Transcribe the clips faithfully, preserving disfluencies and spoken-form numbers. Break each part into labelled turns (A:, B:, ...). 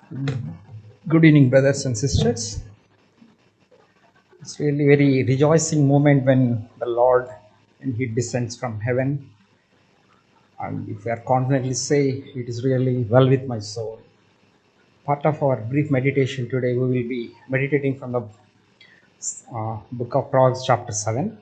A: Good evening, brothers and sisters. It's really very rejoicing moment when the Lord and He descends from heaven, and if we are confidently say, "It is really well with my soul." Part of our brief meditation today, we will be meditating from the uh, book of Proverbs, chapter seven.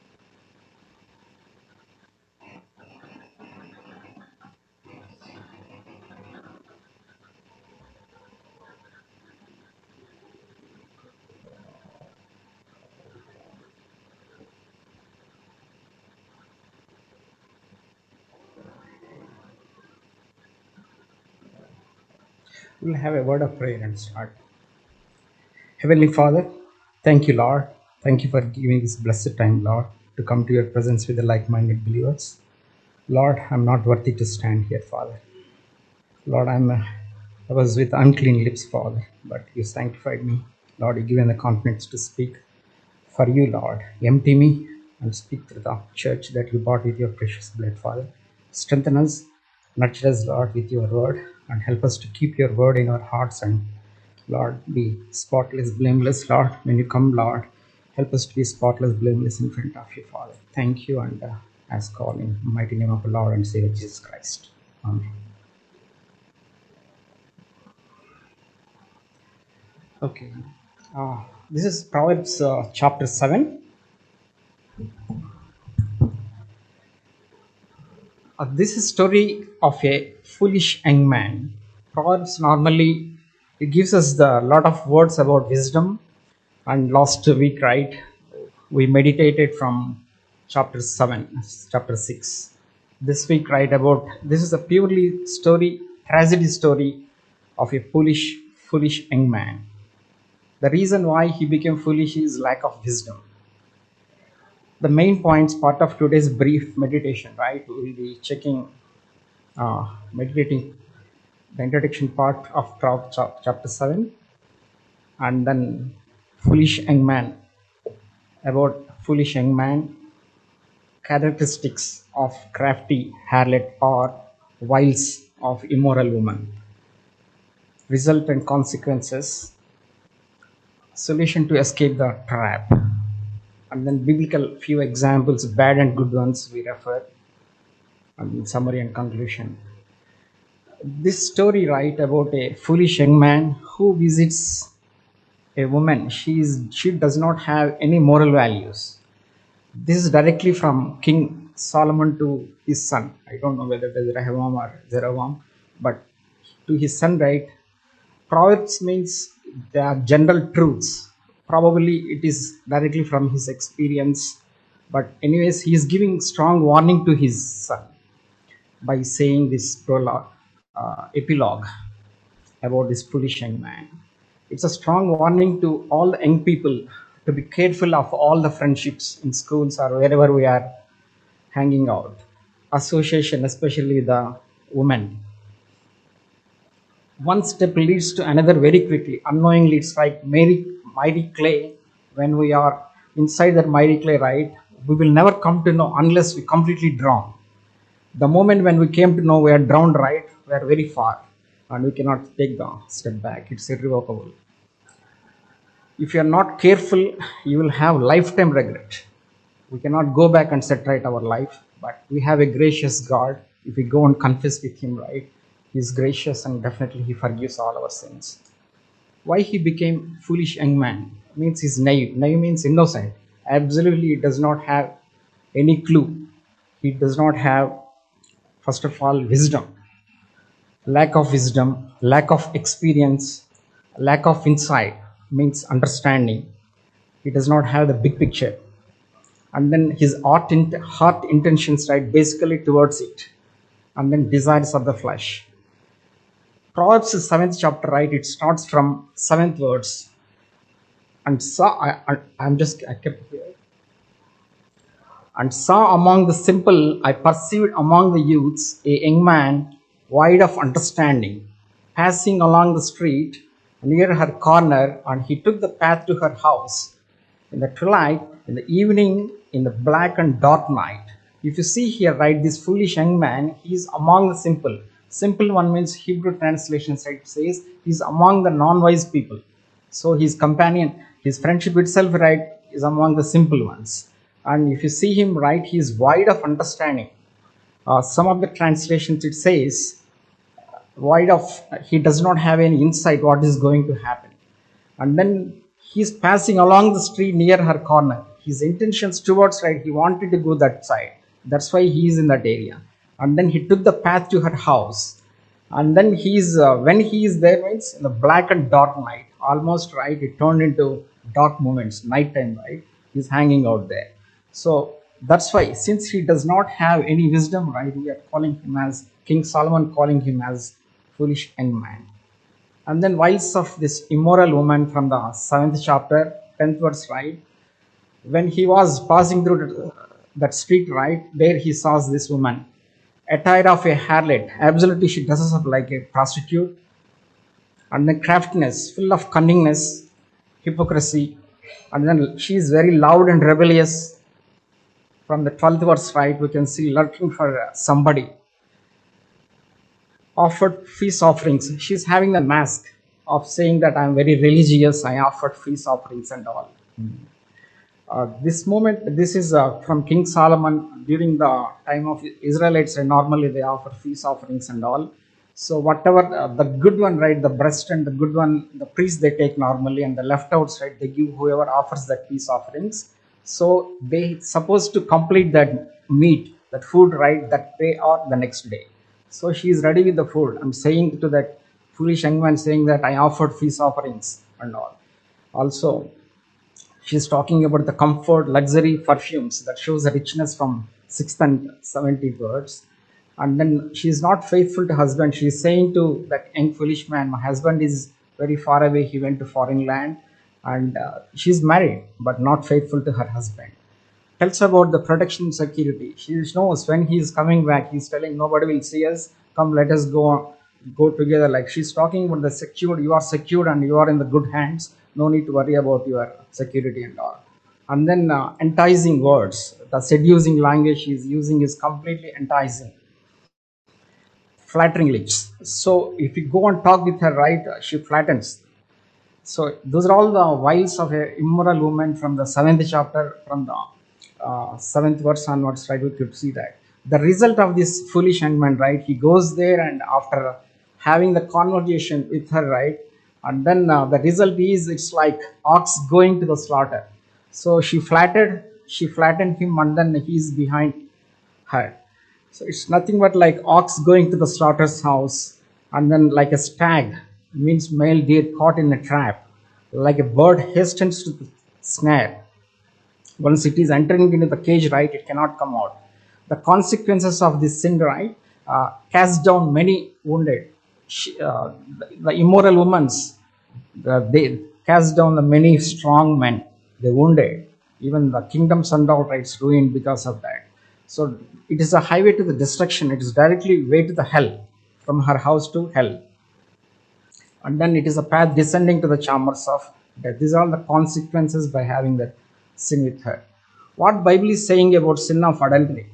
A: We'll have a word of prayer and start. Heavenly Father, thank you, Lord. Thank you for giving this blessed time, Lord, to come to your presence with the like-minded believers. Lord, I'm not worthy to stand here, Father. Lord, I'm, uh, I was with unclean lips, Father, but you sanctified me. Lord, you given the confidence to speak for you, Lord. Empty me and speak through the church that you bought with your precious blood, Father. Strengthen us, nurture us, Lord, with your word, and help us to keep your word in our hearts and, Lord, be spotless, blameless, Lord. When you come, Lord, help us to be spotless, blameless in front of you, Father. Thank you, and uh, ask all in the mighty name of the Lord and Savior Jesus Christ. Amen. Okay. Uh, this is Proverbs uh, chapter seven. Uh, this is story of a foolish young man. Proverbs normally it gives us the lot of words about wisdom. And last week, right, we meditated from chapter seven, chapter six. This week, right, about this is a purely story, tragedy story of a foolish, foolish young man. The reason why he became foolish is lack of wisdom. The main points part of today's brief meditation, right? We will be checking, uh, meditating the introduction part of Proverbs chapter seven, and then foolish young man, about foolish young man, characteristics of crafty harlot or wiles of immoral woman, result and consequences, solution to escape the trap, and then biblical few examples, bad and good ones we refer, and summary and conclusion. This story, right, about a foolish young man who visits a woman. She is she does not have any moral values. This is directly from King Solomon to his son. I don't know whether it is Rehoboam or Jeroboam, but to his son, right? Proverbs means they are general truths. Probably it is directly from his experience, but anyways, he is giving strong warning to his son by saying this prologue, uh, epilogue about this foolish young man. It's a strong warning to all the young people to be careful of all the friendships in schools or wherever we are hanging out. Association, especially the women. One step leads to another very quickly. Unknowingly, it's like miry, miry clay. When we are inside that miry clay, right, we will never come to know unless we completely drown. The moment when we came to know we are drowned, right, we are very far and we cannot take the step back. It's irrevocable. If you are not careful, you will have lifetime regret. We cannot go back and set right our life, but we have a gracious God. If we go and confess with him, right, he is gracious and definitely he forgives all our sins. Why he became foolish young man means he's naive. Naive means innocent. Absolutely, he does not have any clue. He does not have, first of all, wisdom. Lack of wisdom, lack of experience, lack of insight means understanding. He does not have the big picture. And then his heart, int- heart intentions, right, basically towards it. And then desires of the flesh. Proverbs seventh chapter, right, it starts from seventh words. And saw, I, I, I'm just, I kept here. And saw among the simple, I perceived among the youths a young man wide of understanding, passing along the street near her corner, and he took the path to her house. In the twilight, in the evening, in the black and dark night. If you see here, right, this foolish young man, he is among the simple. Simple one means Hebrew translation site says he's among the non-wise people. So his companion, his friendship itself, right, is among the simple ones. And if you see him, right, he is wide of understanding. Uh, some of the translations it says wide of, he does not have any insight what is going to happen. And then he's passing along the street near her corner. His intentions towards right, he wanted to go that side. That's why he is in that area. And then he took the path to her house. And then he's uh, when he is there means in the black and dark night, almost right, it turned into dark moments, nighttime, right? He's hanging out there. So that's why, since he does not have any wisdom, right, we are calling him as King Solomon, calling him as foolish young man. And then wiles of this immoral woman from the seventh chapter, tenth verse, right? When he was passing through that street, right, there he saw this woman, attire of a harlot. Absolutely, she dresses up like a prostitute. And then craftiness, full of cunningness, hypocrisy. And then she is very loud and rebellious. From the twelfth verse, right, we can see lurking for somebody. Offered feast offerings. She's having the mask of saying that I'm very religious, I offered feast offerings and all. Uh, this moment, this is uh, from King Solomon during the time of Israelites, and normally they offer feast offerings and all. So whatever uh, the good one, right, the breast and the good one, the priest they take normally, and the leftovers, right, they give whoever offers that peace offerings. So they supposed to complete that meat, that food, right, that day or the next day. So she is ready with the food. I'm saying to that foolish young man, saying that I offered feast offerings and all. Also, she's talking about the comfort, luxury, perfumes. That shows the richness from sixth and seventeenth words. And then she is not faithful to husband. She is saying to that young foolish man, my husband is very far away. He went to foreign land. And uh, she's married, but not faithful to her husband. Tells about the protection and security. She knows when he is coming back, he's telling nobody will see us. Come, let us go go together. Like she's talking about the secured, you are secured and you are in the good hands. No need to worry about your security and all. And then uh, enticing words, the seducing language she's using is completely enticing. Flattering lips. So if you go and talk with her, right, she flattens. So those are all the wiles of a immoral woman from the seventh chapter, from the uh, seventh verse onwards, right? We could see that the result of this foolish young man, right? He goes there and after having the conversation with her, right? And then uh, the result is it's like ox going to the slaughter. So she flattered, she flattened him, and then he's behind her. So it's nothing but like ox going to the slaughter's house, and then like a stag, means male deer caught in a trap, like a bird hastens to the snare. Once it is entering into the cage, right, it cannot come out. The consequences of this sin, right, uh, cast down many wounded. She, uh, the, the immoral women's, the, they cast down the many strong men. They wounded. Even the kingdoms and all rights ruined because of that. So it is a highway to the destruction. It is directly way to the hell, from her house to hell. And then it is a path descending to the chambers of death. These are all the consequences by having that sin with her. What Bible is saying about sin of adultery?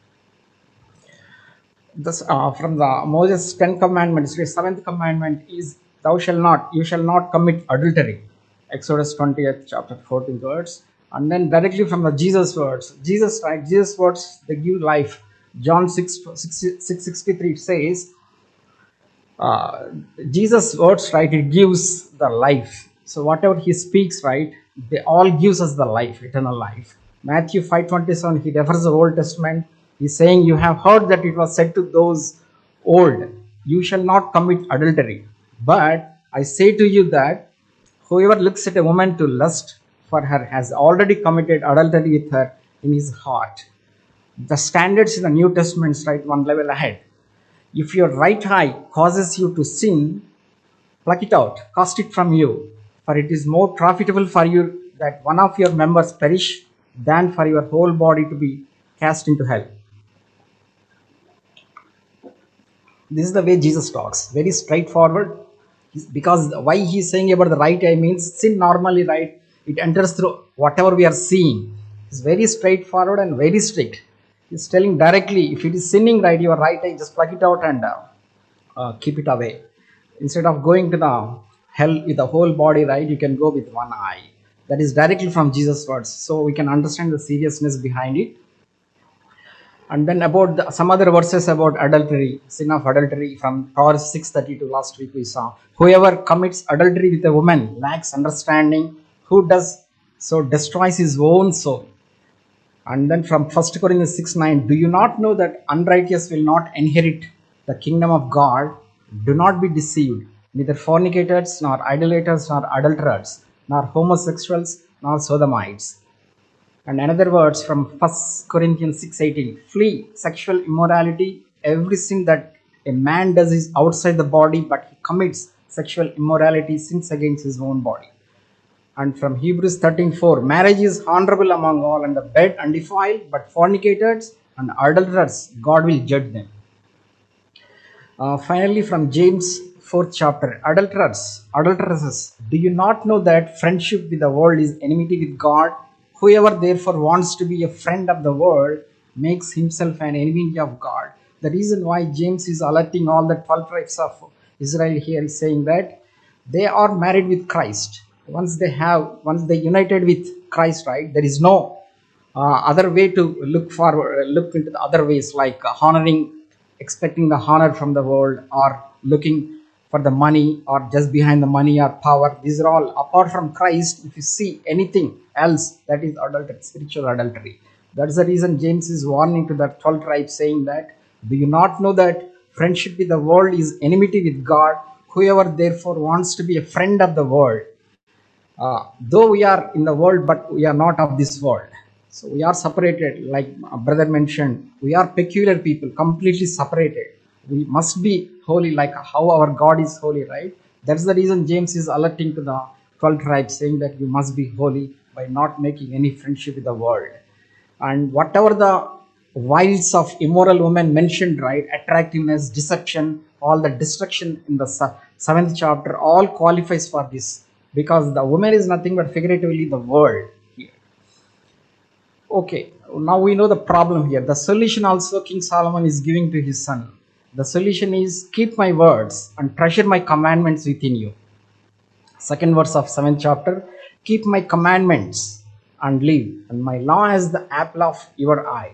A: This uh, from the Moses ten commandments, the seventh commandment is thou shalt not, you shall not commit adultery. Exodus twentieth chapter fourteenth words. And then directly from the Jesus words, Jesus, right? Jesus words, they give life. John six sixty-three says, uh, Jesus words, right, it gives the life. So whatever he speaks, right, they all gives us the life, eternal life. Matthew five twenty-seven, he refers the Old Testament. He's saying, you have heard that it was said to those old, you shall not commit adultery. But I say to you that whoever looks at a woman to lust for her has already committed adultery with her in his heart. The standards in the New Testament, right, one level ahead. If your right eye causes you to sin, pluck it out, cast it from you, for it is more profitable for you that one of your members perish than for your whole body to be cast into hell. This is the way Jesus talks, very straightforward. Because why he's saying about the right eye means sin normally, right, it enters through whatever we are seeing. It's very straightforward and very strict. He's telling directly, if it is sinning, right, your right eye, just pluck it out and uh, uh, keep it away. Instead of going to the hell with the whole body, right, you can go with one eye. That is directly from Jesus' words, so we can understand the seriousness behind it. And then about the, some other verses about adultery, sin of adultery from Proverbs six thirty-two. Last week we saw, whoever commits adultery with a woman lacks understanding. Who does so destroys his own soul. And then from First Corinthians six nine, do you not know that unrighteous will not inherit the kingdom of God? Do not be deceived. Neither fornicators, nor idolaters, nor adulterers, nor homosexuals, nor sodomites. And another words from First Corinthians six eighteen, flee sexual immorality. Every sin that a man does is outside the body, but he commits sexual immorality, sins against his own body. And from Hebrews thirteen four, marriage is honorable among all, and the bed undefiled, but fornicators and adulterers, God will judge them. Uh, finally, from James fourth chapter, adulterers, adulteresses, do you not know that friendship with the world is enmity with God? Whoever therefore wants to be a friend of the world makes himself an enemy of God. The reason why James is alerting all the twelve tribes of Israel here is saying that they are married with Christ. Once they have, once they united with Christ, right, there is no uh, other way to look forward, look into the other ways, like uh, honoring, expecting the honor from the world, or looking for the money, or just behind the money or power. These are all apart from Christ. If you see anything else, that is adultery, spiritual adultery. That's the reason James is warning to the twelve tribes, saying that, do you not know that friendship with the world is enmity with God? Whoever therefore wants to be a friend of the world, uh, though we are in the world, but we are not of this world. So we are separated, like brother mentioned. We are peculiar people, completely separated. We must be holy, like how our God is holy, right? That's the reason James is alerting to the twelve tribes, saying that you must be holy by not making any friendship with the world. And whatever the wiles of immoral women mentioned, right, attractiveness, deception, all the destruction in the seventh chapter, all qualifies for this, because the woman is nothing but figuratively the world here. Okay, now we know the problem here. The solution also King Solomon is giving to his son. The solution is, keep my words and treasure my commandments within you. Second verse of seventh chapter, keep my commandments and live, and my law is the apple of your eye.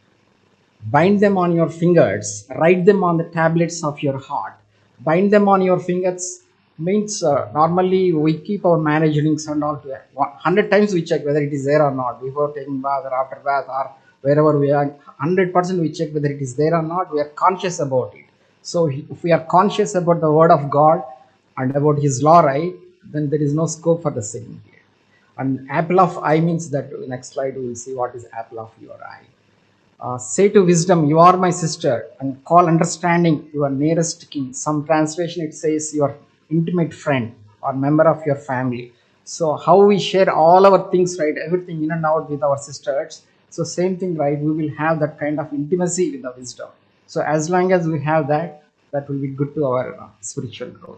A: Bind them on your fingers, write them on the tablets of your heart. Bind them on your fingers means uh, normally we keep our marriage rings and all. one hundred times we check whether it is there or not before taking bath or after bath or wherever we are. one hundred percent we check whether it is there or not. We are conscious about it. So if we are conscious about the word of God and about his law, right, then there is no scope for the sin here. And apple of eye means that, next slide we will see what is apple of your eye. Uh, say to wisdom, you are my sister, and call understanding your nearest kin. Some translation it says your intimate friend or member of your family. So how we share all our things, right, everything in and out with our sisters. So same thing, right, we will have that kind of intimacy with the wisdom. So as long as we have that, that will be good to our uh, spiritual growth.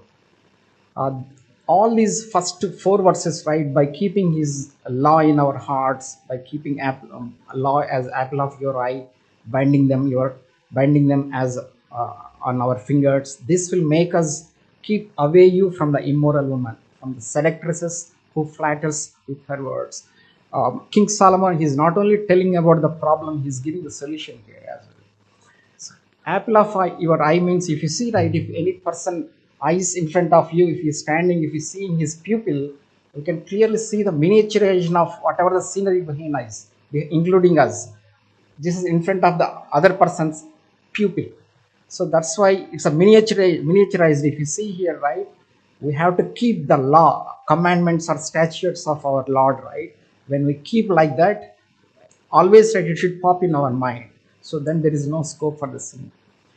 A: Uh, all these first four verses, right, by keeping his law in our hearts, by keeping apple, um, law as apple of your eye, binding them your binding them as uh, on our fingers, this will make us keep away you from the immoral woman, from the seductresses who flatters with her words. um, King Solomon, he is not only telling about the problem, he is giving the solution here as well. So, apple of eye, your eye means, if you see, right, if any person eyes in front of you, if he is standing, if you see in his pupil, you can clearly see the miniaturization of whatever the scenery behind us, including us. This is in front of the other person's pupil. So that's why it's a miniaturized, miniaturized. If you see here, right, we have to keep the law, commandments or statutes of our Lord, right? When we keep like that, always, right, it should pop in our mind. So then there is no scope for the sin.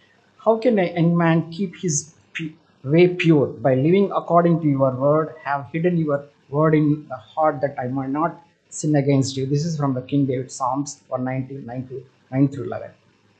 A: How can a young man keep his way pure? By living according to your word. Have hidden your word in the heart, that I might not sin against you. This is from the King David Psalms one nineteen, nine through eleven.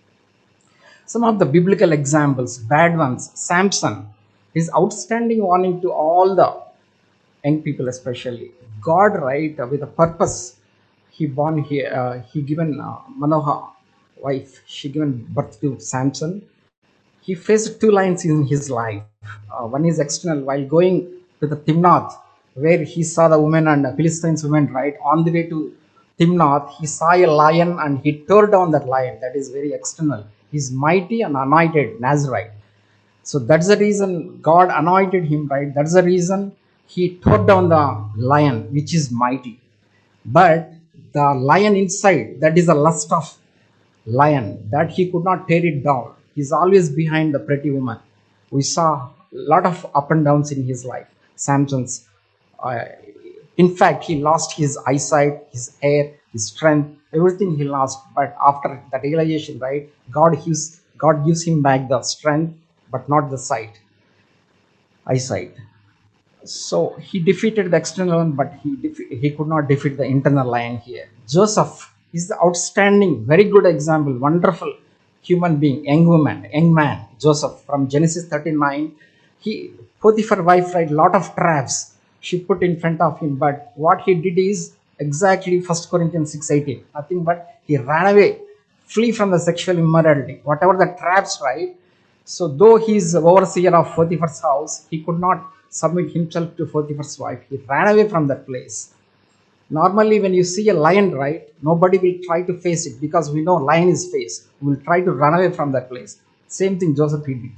A: Some of the biblical examples, bad ones. Samson, his outstanding warning to all the young people, especially. God, right, with a purpose, he born here, uh, he given uh, Manoah wife, she given birth to Samson. he faced two lines in his life. Uh, one is external, while going to the Timnath, where he saw the woman and the Philistines women, right? On the way to Timnath, he saw a lion and he tore down that lion. That is very external. He's mighty and anointed Nazarite. So that's the reason God anointed him, right? That's the reason he tore down the lion, which is mighty. But the lion inside, that is the lust of lion, that he could not tear it down. He's always behind the pretty woman. We saw a lot of up and downs in his life. Samson's, uh, in fact, he lost his eyesight, his hair, his strength, everything he lost. But after that realization, right, God gives God gives him back the strength, but not the sight, eyesight. So he defeated the external one, but he defe- he could not defeat the internal lion here. Joseph is the outstanding, very good example, wonderful human being, young woman, young man. Joseph from Genesis thirty-nine. He Potiphar wife, right, lot of traps she put in front of him, but what he did is exactly First Corinthians six eighteen. Nothing but he ran away, flee from the sexual immorality, whatever the traps, right? So though he is overseer of Potiphar's house, he could not submit himself to Potiphar's wife. He ran away from that place. Normally, when you see a lion, right, nobody will try to face it because we know lion is face. We will try to run away from that place. Same thing Joseph did.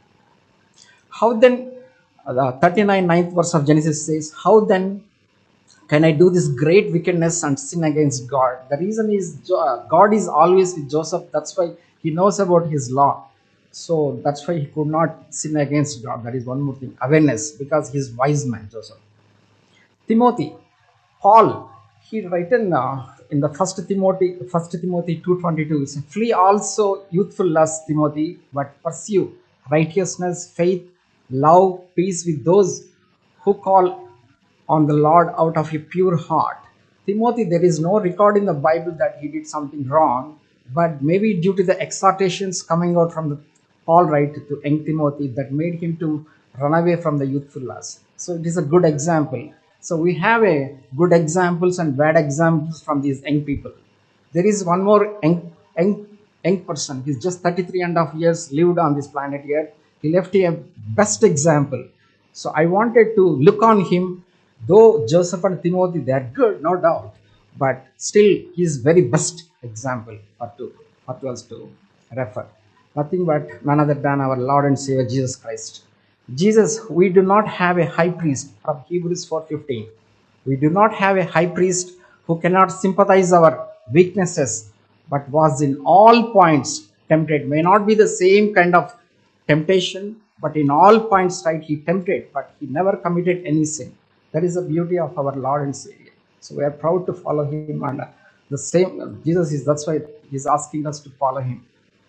A: How then, uh, the thirty-nine ninth verse of Genesis says, how then can I do this great wickedness and sin against God? The reason is uh, God is always with Joseph. That's why he knows about his law. So that's why he could not sin against God. That is one more thing. Awareness, because he's wise man, Joseph. Timothy, Paul, he written uh, in the first Timothy, first Timothy two twenty-two, says, flee also youthful lust, Timothy, but pursue righteousness, faith, love, peace with those who call on the Lord out of a pure heart. Timothy, there is no record in the Bible that he did something wrong, but maybe due to the exhortations coming out from the Paul, right, to young Timothy, that made him to run away from the youthful lust. So it is a good example. So we have a good examples and bad examples from these young people. There is one more young, young, young person. He's just thirty-three and a half years lived on this planet here. He left a best example. So I wanted to look on him. Though Joseph and Timothy, they are good, no doubt, but still he is very best example for to for to us to refer. Nothing but none other than our Lord and Savior Jesus Christ. Jesus, we do not have a high priest from Hebrews four fifteen. We do not have a high priest who cannot sympathize our weaknesses, but was in all points tempted. May not be the same kind of temptation, but in all points, right, he tempted, but he never committed any sin. That is the beauty of our Lord and Savior. So we are proud to follow him, and the same Jesus is, that's why he's asking us to follow him.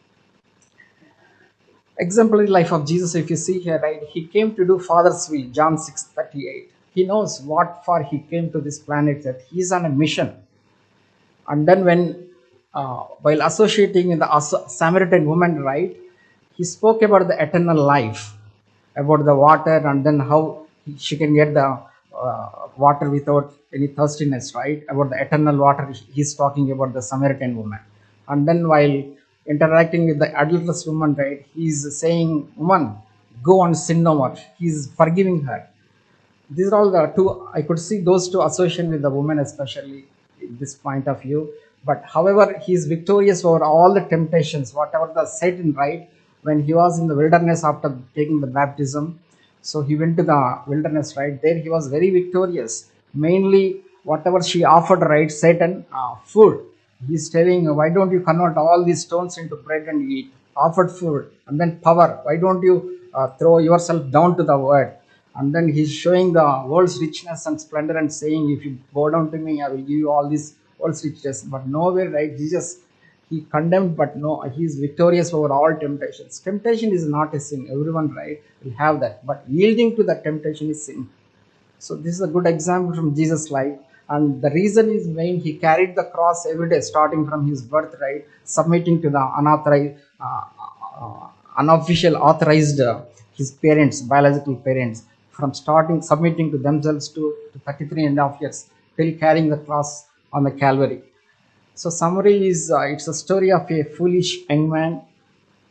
A: Exemplary life of Jesus, if you see here, right, he came to do Father's will, John six thirty-eight. He knows what for he came to this planet, that he's on a mission. And then when, uh, while associating with the Samaritan woman, right, he spoke about the eternal life, about the water, and then how she can get the uh, water without any thirstiness, right? About the eternal water, he's talking about the Samaritan woman. And then while interacting with the adulterous woman, right, he's saying, woman, go and sin no more. He's forgiving her. These are all the two, I could see those two association with the woman, especially in this point of view. But however, he is victorious over all the temptations, whatever the Satan, right, when he was in the wilderness after taking the baptism. So he went to the wilderness, right, there he was very victorious. Mainly whatever she offered, right, Satan, uh, food. He's telling, why don't you convert all these stones into bread and eat? Offered food. And then power, why don't you uh, throw yourself down to the word? And then he's showing the world's richness and splendor and saying, if you bow down to me, I will give you all this world's riches. But nowhere, right, Jesus, he condemned, but no, he is victorious over all temptations. Temptation is not a sin. Everyone, right, will have that. But yielding to the temptation is sin. So this is a good example from Jesus' life. And the reason is main, he carried the cross every day, starting from his birth, right, submitting to the unauthorized, uh, uh, unofficial authorized, uh, his parents, biological parents, from starting submitting to themselves to, to thirty-three and a half years, till carrying the cross on the Calvary. So summary is, uh, it's a story of a foolish young man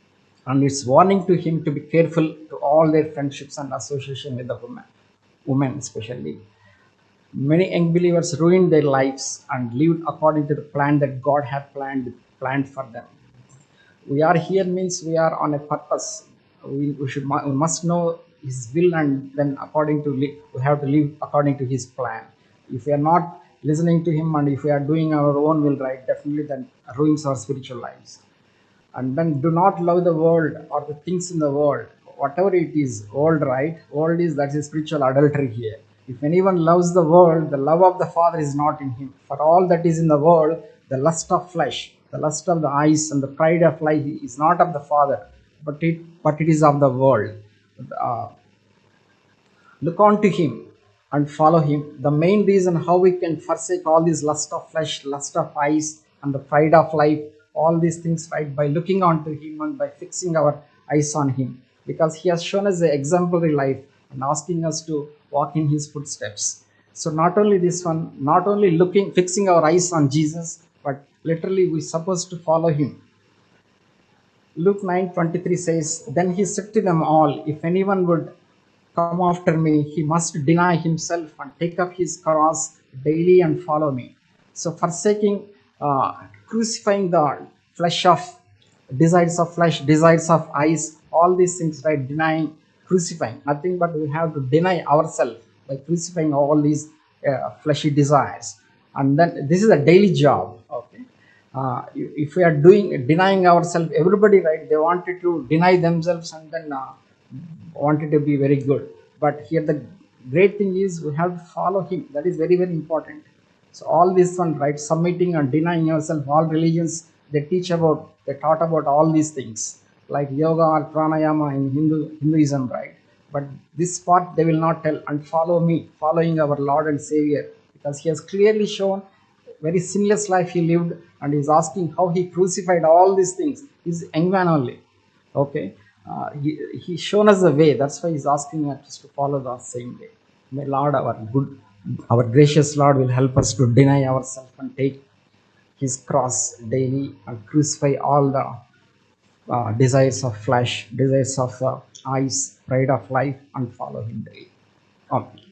A: and it's warning to him to be careful to all their friendships and association with the woman, women especially. Many young believers ruined their lives and lived according to the plan that God had planned planned for them. We are here means we are on a purpose. We, we should we must know His will, and then according to li- we have to live according to His plan. If we are not listening to Him and if we are doing our own will, right, definitely then ruins our spiritual lives. And then do not love the world or the things in the world, whatever it is. World, right? World is, that is spiritual adultery here. If anyone loves the world, the love of the Father is not in him. For all that is in the world, the lust of flesh, the lust of the eyes, and the pride of life is not of the Father, but it but it is of the world. Uh, Look on to him and follow him. The main reason how we can forsake all these lust of flesh, lust of eyes, and the pride of life, all these things, right, by looking on to him and by fixing our eyes on him, because he has shown us the exemplary life and asking us to walk in his footsteps. So not only this one, not only looking, fixing our eyes on Jesus, but literally we supposed to follow him. Luke nine twenty-three says, Then he said to them all, If anyone would come after me, he must deny himself and take up his cross daily and follow me. So, forsaking, uh, crucifying the flesh of desires of flesh, desires of eyes, all these things, right? Denying, crucifying, nothing but we have to deny ourselves by crucifying all these uh, fleshy desires. And then this is a daily job, okay? Uh, if we are doing denying ourselves, everybody, right, they wanted to deny themselves and then uh, wanted to be very good. But here the great thing is we have to follow him. That is very very important. So all this one, right, submitting and denying yourself, all religions they teach about, they taught about all these things like yoga or pranayama in Hindu Hinduism, right? But this part they will not tell. And follow me, following our Lord and Savior, because he has clearly shown very sinless life he lived, and he's asking how he crucified all these things. He's young man only, okay? Uh, he he's shown us the way. That's why he's asking us to follow the same way. May Lord, our good, our gracious Lord, will help us to deny ourselves and take his cross daily and crucify all the uh, desires of flesh, desires of uh, eyes, pride of life, and follow him daily. Amen.